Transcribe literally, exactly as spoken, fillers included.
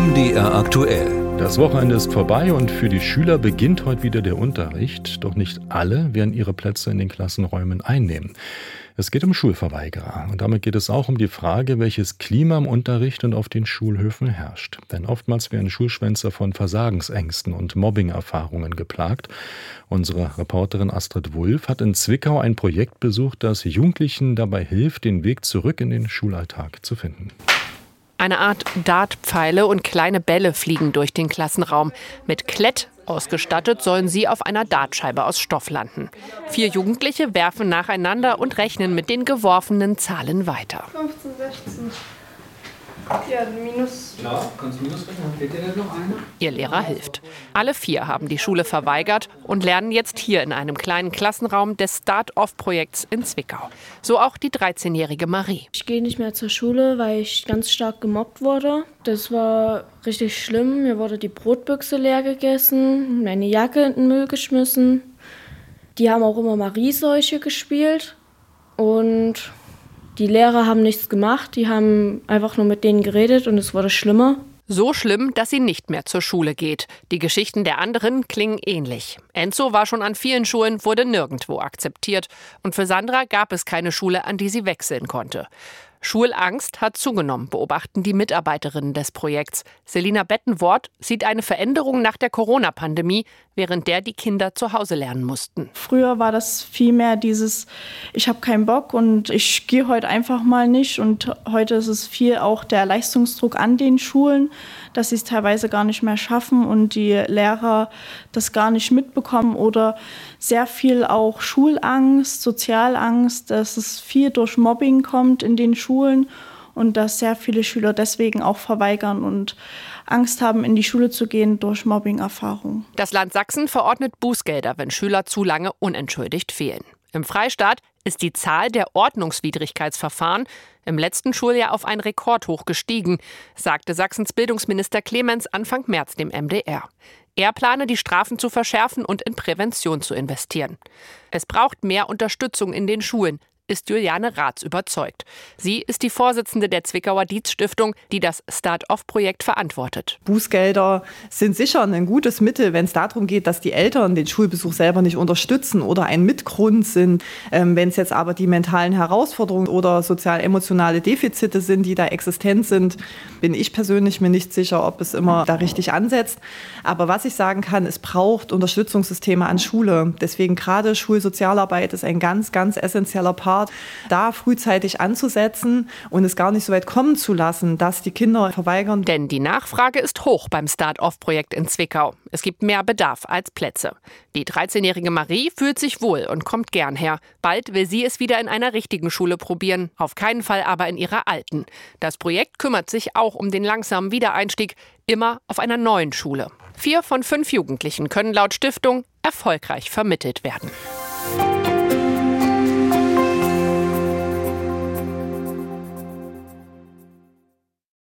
M D R aktuell. Das Wochenende ist vorbei und für die Schüler beginnt heute wieder der Unterricht. Doch nicht alle werden ihre Plätze in den Klassenräumen einnehmen. Es geht um Schulverweigerer. Und damit geht es auch um die Frage, welches Klima im Unterricht und auf den Schulhöfen herrscht. Denn oftmals werden Schulschwänzer von Versagensängsten und Mobbing-Erfahrungen geplagt. Unsere Reporterin Astrid Wulff hat in Zwickau ein Projekt besucht, das Jugendlichen dabei hilft, den Weg zurück in den Schulalltag zu finden. Eine Art Dartpfeile und kleine Bälle fliegen durch den Klassenraum. Mit Klett ausgestattet sollen sie auf einer Dartscheibe aus Stoff landen. Vier Jugendliche werfen nacheinander und rechnen mit den geworfenen Zahlen weiter. fünfzehn, sechzehn. Ja, Minus. Klar, kannst du Minus rechnen? Fehlt dir denn noch eine? Ihr Lehrer hilft. Alle vier haben die Schule verweigert und lernen jetzt hier in einem kleinen Klassenraum des Start-Off-Projekts in Zwickau. So auch die dreizehnjährige Marie. Ich gehe nicht mehr zur Schule, weil ich ganz stark gemobbt wurde. Das war richtig schlimm. Mir wurde die Brotbüchse leer gegessen, meine Jacke in den Müll geschmissen. Die haben auch immer Marieseuche gespielt und die Lehrer haben nichts gemacht, die haben einfach nur mit denen geredet und es wurde schlimmer. So schlimm, dass sie nicht mehr zur Schule geht. Die Geschichten der anderen klingen ähnlich. Enzo war schon an vielen Schulen, wurde nirgendwo akzeptiert. Und für Sandra gab es keine Schule, an die sie wechseln konnte. Schulangst hat zugenommen, beobachten die Mitarbeiterinnen des Projekts. Selina Bettenwort sieht eine Veränderung nach der Corona-Pandemie, während der die Kinder zu Hause lernen mussten. Früher war das viel mehr dieses, ich habe keinen Bock und ich gehe heute einfach mal nicht. Und heute ist es viel auch der Leistungsdruck an den Schulen, dass sie es teilweise gar nicht mehr schaffen und die Lehrer das gar nicht mitbekommen. Oder sehr viel auch Schulangst, Sozialangst, dass es viel durch Mobbing kommt in den Schulen und dass sehr viele Schüler deswegen auch verweigern und Angst haben, in die Schule zu gehen durch Mobbing-Erfahrungen. Das Land Sachsen verordnet Bußgelder, wenn Schüler zu lange unentschuldigt fehlen. Im Freistaat ist die Zahl der Ordnungswidrigkeitsverfahren im letzten Schuljahr auf einen Rekordhoch gestiegen, sagte Sachsens Bildungsminister Clemens Anfang März dem M D R. Er plane, die Strafen zu verschärfen und in Prävention zu investieren. Es braucht mehr Unterstützung in den Schulen, ist Juliane Raths überzeugt. Sie ist die Vorsitzende der Zwickauer Dietz-Stiftung, die das Start-Off-Projekt verantwortet. Bußgelder sind sicher ein gutes Mittel, wenn es darum geht, dass die Eltern den Schulbesuch selber nicht unterstützen oder ein Mitgrund sind. Ähm, wenn es jetzt aber die mentalen Herausforderungen oder sozial-emotionale Defizite sind, die da existent sind, bin ich persönlich mir nicht sicher, ob es immer da richtig ansetzt. Aber was ich sagen kann, es braucht Unterstützungssysteme an Schule. Deswegen gerade Schulsozialarbeit ist ein ganz, ganz essentieller Part, da frühzeitig anzusetzen und es gar nicht so weit kommen zu lassen, dass die Kinder verweigern. Denn die Nachfrage ist hoch beim Start-Off-Projekt in Zwickau. Es gibt mehr Bedarf als Plätze. Die dreizehnjährige Marie fühlt sich wohl und kommt gern her. Bald will sie es wieder in einer richtigen Schule probieren, auf keinen Fall aber in ihrer alten. Das Projekt kümmert sich auch um den langsamen Wiedereinstieg, immer auf einer neuen Schule. Vier von fünf Jugendlichen können laut Stiftung erfolgreich vermittelt werden.